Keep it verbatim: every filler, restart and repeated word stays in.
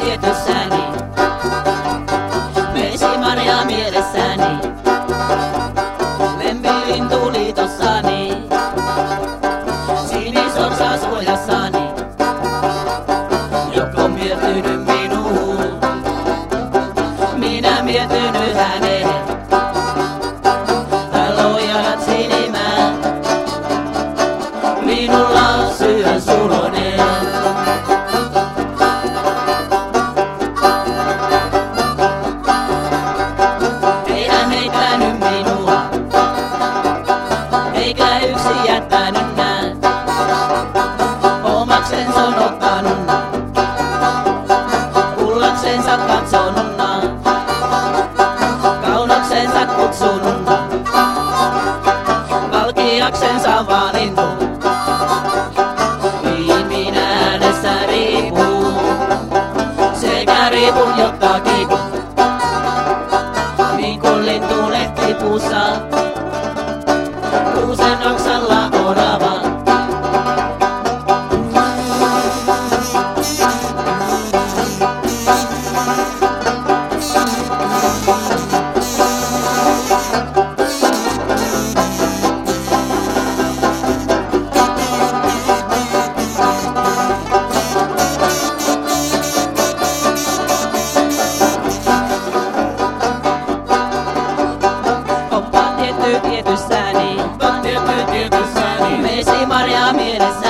tietyssäni. Vesi Maria mielessäni. Lempilintu liitossani. Sinisorsa suojassani. Joka on miettinyt minuun. Minä miettinyt häneen. Lojalat silmät. Minulla on sydän sulonen. Ei hän heittänyt minua, eikä yksin jättänyt nää. Omaksensa on ottanut, kullaksensa katsonut, kaunoksensa kutsunut, valkeaksensa valinnut. Niin minä hänessä riipun, sekä riipun jotta kiikun. Niin kun lintu lehtipuussa, kuusen oksalla orava. Tietyssäni, tietty tietyssäni, Vesi Maria mielessä.